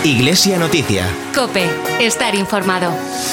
Iglesia Noticia. COPE. Estar informado.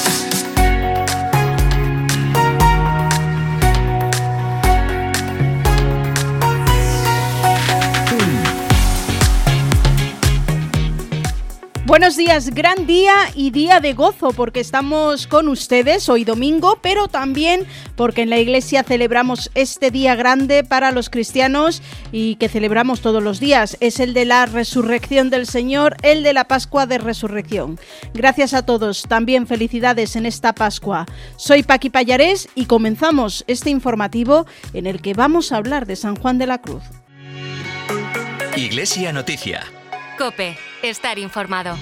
Buenos días, gran día y día de gozo porque estamos con ustedes hoy domingo, pero también porque en la iglesia celebramos este día grande para los cristianos y que celebramos todos los días. Es el de la resurrección del Señor, el de la Pascua de Resurrección. Gracias a todos, también felicidades en esta Pascua. Soy Paqui Pallarés y comenzamos este informativo en el que vamos a hablar de San Juan de la Cruz. Iglesia Noticia. COPE. Estar informado.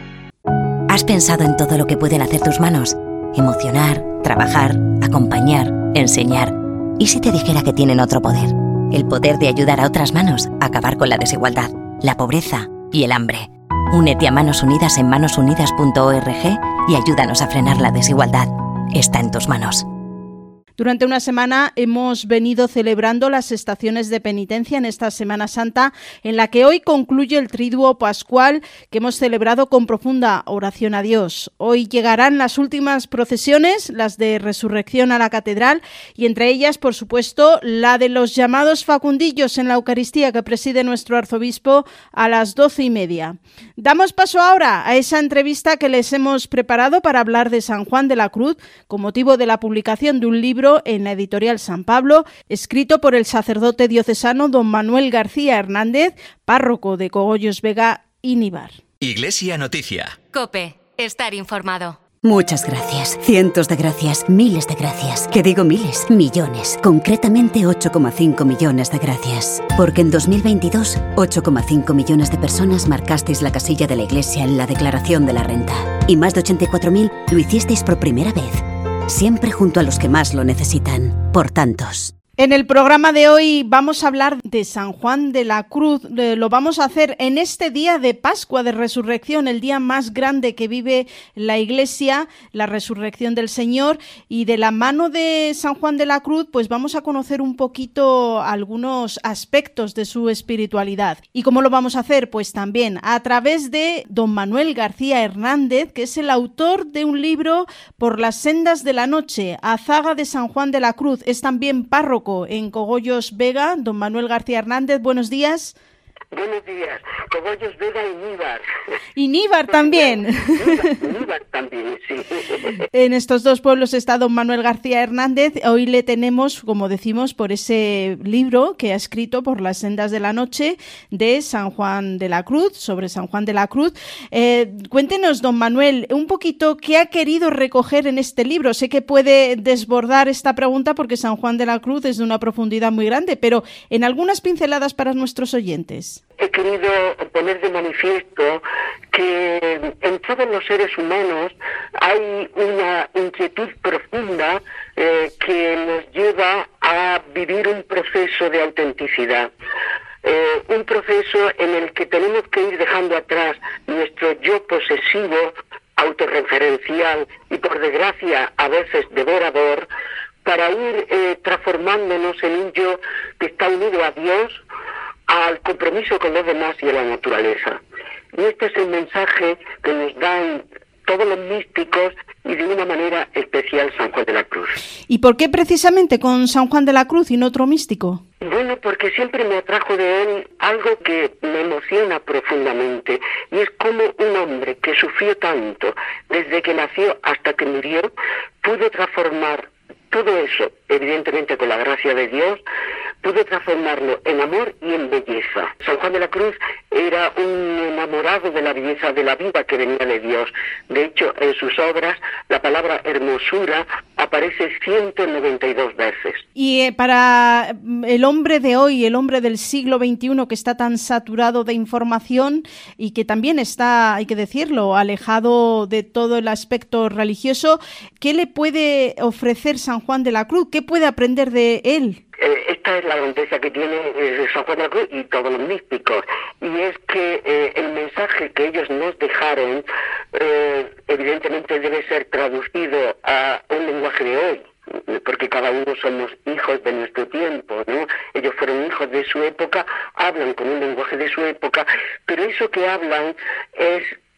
¿Has pensado en todo lo que pueden hacer tus manos? Emocionar, trabajar, acompañar, enseñar. ¿Y si te dijera que tienen otro poder? El poder de ayudar a otras manos a acabar con la desigualdad, la pobreza y el hambre. Únete a Manos Unidas en manosunidas.org y ayúdanos a frenar la desigualdad. Está en tus manos. Durante una semana hemos venido celebrando las estaciones de penitencia en esta Semana Santa, en la que hoy concluye el Triduo Pascual que hemos celebrado con profunda oración a Dios. Hoy llegarán las últimas procesiones, las de resurrección a la catedral, y entre ellas, por supuesto, la de los llamados facundillos en la Eucaristía que preside nuestro arzobispo a las 12:30. Damos paso ahora a esa entrevista que les hemos preparado para hablar de San Juan de la Cruz, con motivo de la publicación de un libro en la editorial San Pablo, escrito por el sacerdote diocesano don Manuel García Hernández, párroco de Cogollos Vega y Níbar. Iglesia Noticia. COPE. Estar informado. Muchas gracias, cientos de gracias, miles de gracias. ¿Qué digo miles? Millones. Concretamente 8,5 millones de gracias. Porque en 2022, 8,5 millones de personas marcasteis la casilla de la Iglesia en la declaración de la renta. Y más de 84.000 lo hicisteis por primera vez. Siempre junto a los que más lo necesitan, por tantos. En el programa de hoy vamos a hablar de San Juan de la Cruz. Lo vamos a hacer en este día de Pascua de Resurrección, el día más grande que vive la Iglesia, la resurrección del Señor. Y de la mano de San Juan de la Cruz, pues vamos a conocer un poquito algunos aspectos de su espiritualidad. ¿Y cómo lo vamos a hacer? Pues también a través de don Manuel García Hernández, que es el autor de un libro, Por las sendas de la noche, Azaga de San Juan de la Cruz. Es también párroco en Cogollos Vega. Don Manuel García Hernández, buenos días. Buenos días, Cogollos Vega y Níbar. Y Níbar también. Níbar también, sí. En estos dos pueblos está don Manuel García Hernández. Hoy le tenemos, como decimos, por ese libro que ha escrito Por las sendas de la noche de San Juan de la Cruz, sobre San Juan de la Cruz. Cuéntenos, don Manuel, un poquito qué ha querido recoger en este libro. Sé que puede desbordar esta pregunta porque San Juan de la Cruz es de una profundidad muy grande, pero en algunas pinceladas para nuestros oyentes. He querido poner de manifiesto que en todos los seres humanos hay una inquietud profunda que nos lleva a vivir un proceso de autenticidad. Un proceso en el que tenemos que ir dejando atrás nuestro yo posesivo, autorreferencial y, por desgracia, a veces devorador, para ir transformándonos en un yo que está unido a Dios, al compromiso con los demás y a la naturaleza. Y este es el mensaje que nos dan todos los místicos y de una manera especial San Juan de la Cruz. ¿Y por qué precisamente con San Juan de la Cruz y no otro místico? Bueno, porque siempre me atrajo de él algo que me emociona profundamente, y es como un hombre que sufrió tanto desde que nació hasta que murió, pudo transformar todo eso, evidentemente con la gracia de Dios, pudo transformarlo en amor y en belleza. San Juan de la Cruz era un enamorado de la belleza de la vida que venía de Dios. De hecho, en sus obras, la palabra hermosura aparece 192 veces. Y para el hombre de hoy, el hombre del siglo XXI, que está tan saturado de información y que también está, hay que decirlo, alejado de todo el aspecto religioso, ¿qué le puede ofrecer San Juan de la Cruz? ¿Qué puede aprender de él? Esta es la grandeza que tiene San Juan de la Cruz y todos los místicos, y es que el mensaje que ellos nos dejaron evidentemente debe ser traducido a un lenguaje de hoy, porque cada uno somos hijos de nuestro tiempo, ¿no? Ellos fueron hijos de su época, hablan con un lenguaje de su época, pero eso que hablan es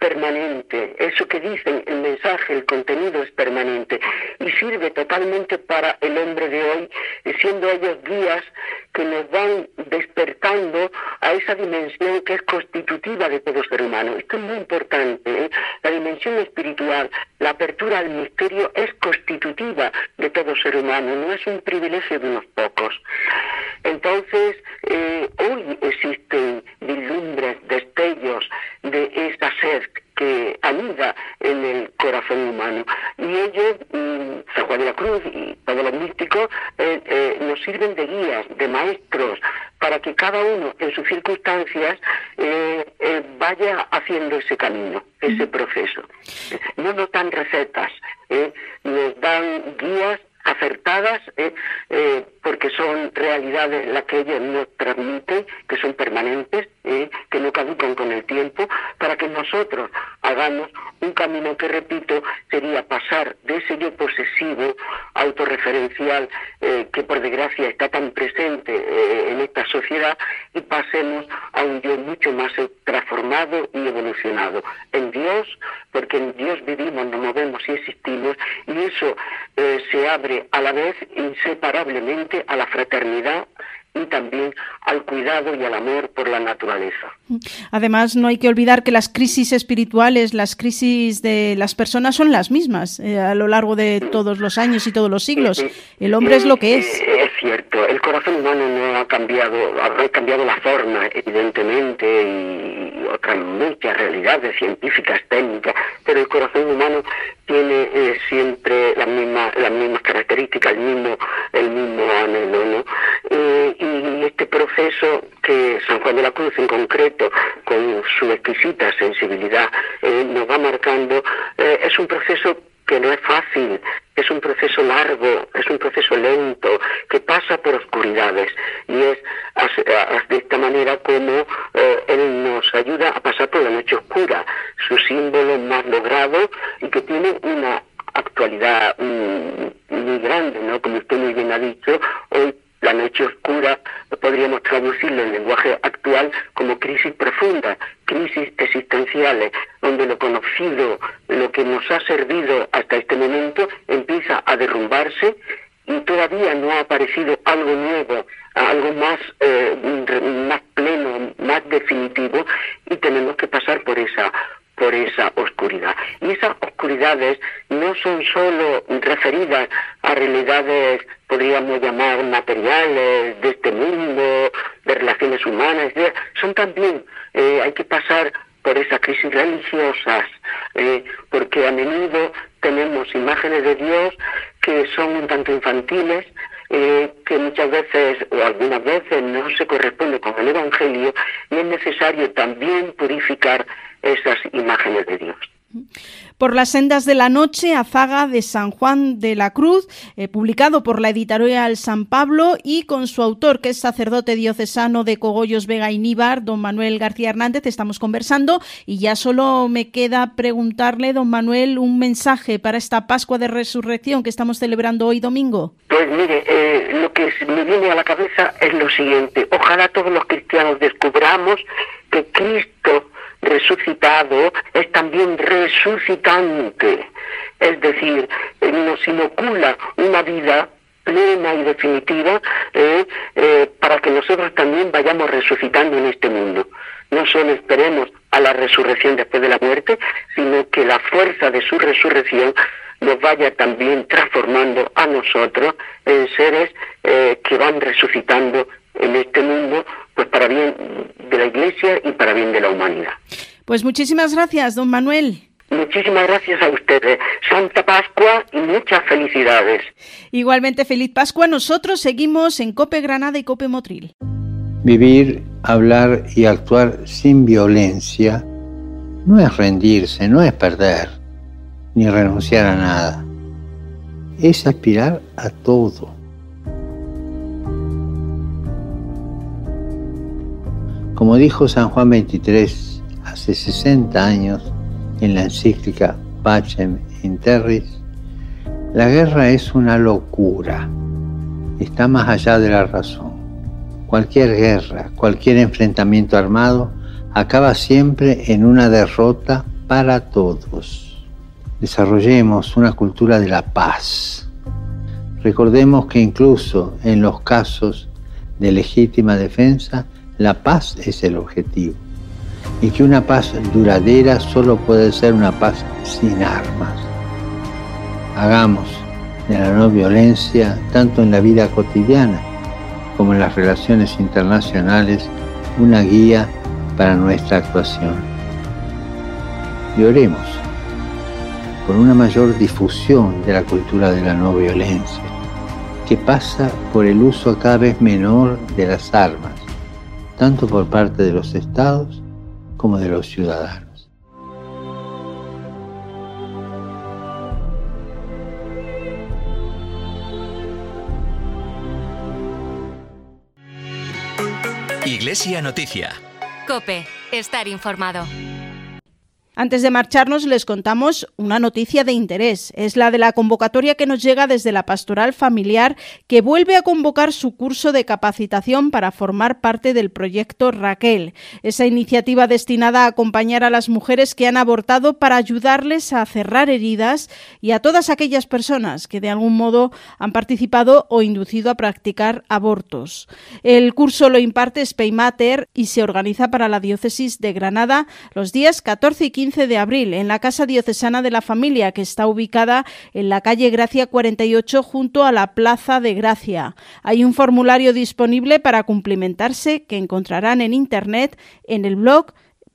permanente. Eso que dicen, el mensaje, el contenido es permanente y sirve totalmente para el hombre de hoy, siendo ellos guías que nos van despertando a esa dimensión que es constitutiva de todo ser humano. Esto es muy importante, ¿eh? La dimensión espiritual, la apertura al misterio es constitutiva de todo ser humano, no es un privilegio de unos pocos. Entonces, hoy existen vislumbres, destellos de esa sed que anida en el corazón humano. Y ellos, San Juan de la Cruz y todos los místicos, nos sirven de guías, de maestros, para que cada uno en sus circunstancias vaya haciendo ese camino, ese proceso. No nos dan recetas, nos dan guías acertadas, porque son realidades las que ellos nos transmiten, que son permanentes, que no caducan con el tiempo, para que nosotros hagamos un camino que, repito, sería pasar de ese yo posesivo, autorreferencial, que por desgracia está tan presente en esta sociedad, y pasemos a un yo mucho más transformado y evolucionado en Dios, porque en Dios vivimos, nos movemos y existimos, y eso se abre a la vez inseparablemente a la fraternidad y también al cuidado y al amor por la naturaleza. Además, no hay que olvidar que las crisis espirituales, las crisis de las personas son las mismas a lo largo de todos los años y todos los siglos. El hombre es lo que es. Es cierto, el corazón humano no ha cambiado, habrá cambiado la forma, evidentemente, y otras muchas realidades científicas, técnicas, pero el corazón humano tiene siempre las mismas características, el mismo anhelo, ¿no? Y este proceso que San Juan de la Cruz en concreto, con su exquisita sensibilidad, nos va marcando, es un proceso que no es fácil, es un proceso largo, es un proceso lento, que pasa por oscuridades, y es de esta manera como él nos ayuda a pasar por la noche oscura, su símbolo más logrado y que tiene una actualidad muy grande, ¿no? Como usted muy bien ha dicho, hoy la noche oscura podríamos traducirlo en lenguaje actual como crisis profunda, crisis existenciales, donde lo conocido, lo que nos ha servido hasta este momento, empieza a derrumbarse y todavía no ha aparecido algo nuevo, algo más pleno, más definitivo, y tenemos que pasar por esa oscuridad. Y esas oscuridades no son solo referidas a realidades, podríamos llamar materiales, de este mundo, de relaciones humanas, son también, hay que pasar por esas crisis religiosas, porque a menudo tenemos imágenes de Dios que son un tanto infantiles, que muchas veces o algunas veces no se corresponde con el Evangelio, y es necesario también purificar esas imágenes de Dios. Por las sendas de la noche, Azaga de San Juan de la Cruz, publicado por la editorial San Pablo, y con su autor, que es sacerdote diocesano de Cogollos, Vega y Níbar, don Manuel García Hernández, estamos conversando, y ya solo me queda preguntarle, don Manuel, un mensaje para esta Pascua de Resurrección que estamos celebrando hoy domingo. Pues mire, lo que me viene a la cabeza es lo siguiente: ojalá todos los cristianos descubramos que Cristo resucitado es también resucitante, es decir, nos inocula una vida plena y definitiva, para que nosotros también vayamos resucitando en este mundo. No solo esperemos a la resurrección después de la muerte, sino que la fuerza de su resurrección nos vaya también transformando a nosotros en seres que van resucitando en este mundo, pues para bien de la Iglesia y para bien de la humanidad. Pues muchísimas gracias, don Manuel. Muchísimas gracias a ustedes. Santa Pascua y muchas felicidades. Igualmente, feliz Pascua. Nosotros seguimos en COPE Granada y COPE Motril. Vivir, hablar y actuar sin violencia no es rendirse, no es perder, ni renunciar a nada. Es aspirar a todo. Como dijo San Juan XXIII hace 60 años en la encíclica Pacem in Terris, la guerra es una locura, está más allá de la razón. Cualquier guerra, cualquier enfrentamiento armado acaba siempre en una derrota para todos. Desarrollemos una cultura de la paz. Recordemos que incluso en los casos de legítima defensa, la paz es el objetivo. Y que una paz duradera solo puede ser una paz sin armas. Hagamos de la no violencia, tanto en la vida cotidiana como en las relaciones internacionales, una guía para nuestra actuación. Y oremos por una mayor difusión de la cultura de la no violencia, que pasa por el uso cada vez menor de las armas, tanto por parte de los estados como de los ciudadanos. Iglesia Noticia. COPE. Estar informado. Antes de marcharnos les contamos una noticia de interés. Es la de la convocatoria que nos llega desde la Pastoral Familiar, que vuelve a convocar su curso de capacitación para formar parte del proyecto Raquel. Esa iniciativa destinada a acompañar a las mujeres que han abortado para ayudarles a cerrar heridas y a todas aquellas personas que de algún modo han participado o inducido a practicar abortos. El curso lo imparte Speymater y se organiza para la Diócesis de Granada los días 14 y 15 de abril en la Casa Diocesana de la Familia, que está ubicada en la calle Gracia 48 junto a la Plaza de Gracia. Hay un formulario disponible para cumplimentarse que encontrarán en internet en el blog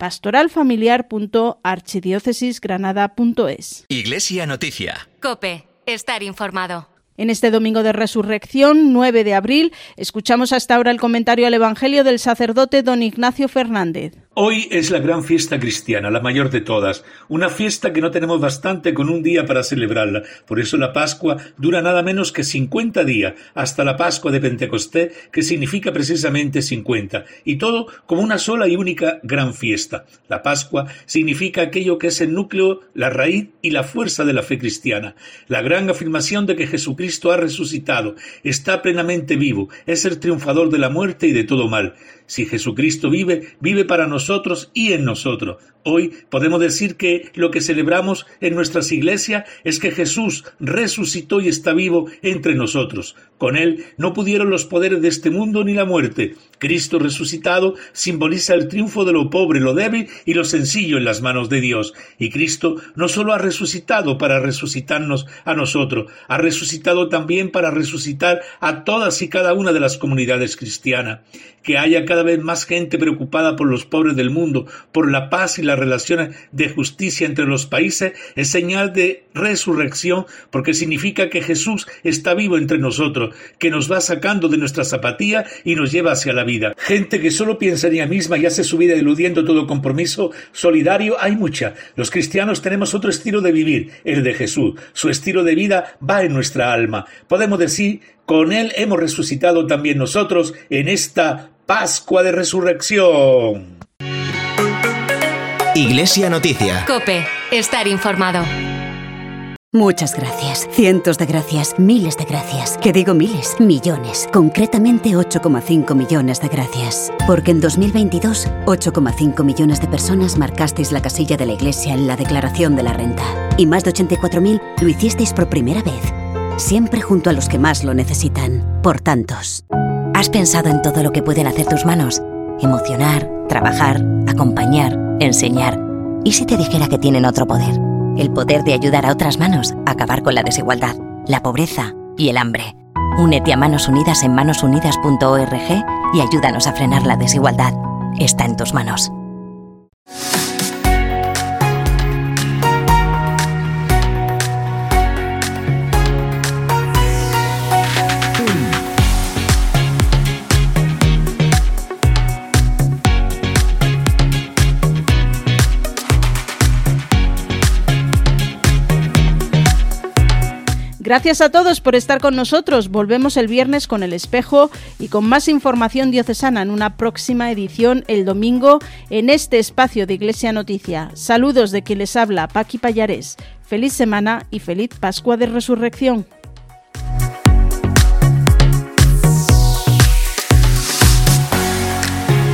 pastoralfamiliar.archidiocesisgranada.es. Iglesia Noticia. COPE. Estar informado. En este domingo de Resurrección, 9 de abril, escuchamos hasta ahora el comentario al Evangelio del sacerdote don Ignacio Fernández. Hoy es la gran fiesta cristiana, la mayor de todas, una fiesta que no tenemos bastante con un día para celebrarla. Por eso la Pascua dura nada menos que 50 días, hasta la Pascua de Pentecostés, que significa precisamente 50, y todo como una sola y única gran fiesta. La Pascua significa aquello que es el núcleo, la raíz y la fuerza de la fe cristiana, la gran afirmación de que Jesucristo ha resucitado, está plenamente vivo, es el triunfador de la muerte y de todo mal. Si Jesucristo vive, vive para nosotros y en nosotros. Hoy podemos decir que lo que celebramos en nuestras iglesias es que Jesús resucitó y está vivo entre nosotros. Con Él no pudieron los poderes de este mundo ni la muerte. Cristo resucitado simboliza el triunfo de lo pobre, lo débil y lo sencillo en las manos de Dios. Y Cristo no solo ha resucitado para resucitarnos a nosotros, ha resucitado también para resucitar a todas y cada una de las comunidades cristianas. Que haya cada vez más gente preocupada por los pobres del mundo, por la paz y las relaciones de justicia entre los países, es señal de resurrección, porque significa que Jesús está vivo entre nosotros, que nos va sacando de nuestra apatía y nos lleva hacia la vida. Gente que solo piensa en ella misma y hace su vida eludiendo todo compromiso solidario, hay mucha. Los cristianos tenemos otro estilo de vivir, el de Jesús. Su estilo de vida va en nuestra alma. Podemos decir, con Él hemos resucitado también nosotros en esta Pascua de Resurrección. Iglesia Noticia. COPE. Estar informado. Muchas gracias, cientos de gracias, miles de gracias. ¿Qué digo miles? Millones. Concretamente 8,5 millones de gracias. Porque en 2022, 8,5 millones de personas marcasteis la casilla de la Iglesia en la declaración de la renta. Y más de 84.000 lo hicisteis por primera vez. Siempre junto a los que más lo necesitan. Por tantos. ¿Has pensado en todo lo que pueden hacer tus manos? Emocionar, trabajar, acompañar, enseñar. ¿Y si te dijera que tienen otro poder? El poder de ayudar a otras manos a acabar con la desigualdad, la pobreza y el hambre. Únete a Manos Unidas en manosunidas.org y ayúdanos a frenar la desigualdad. Está en tus manos. Gracias a todos por estar con nosotros. Volvemos el viernes con El Espejo y con más información diocesana en una próxima edición el domingo en este espacio de Iglesia Noticia. Saludos de quien les habla, Paqui Pallarés. Feliz semana y feliz Pascua de Resurrección.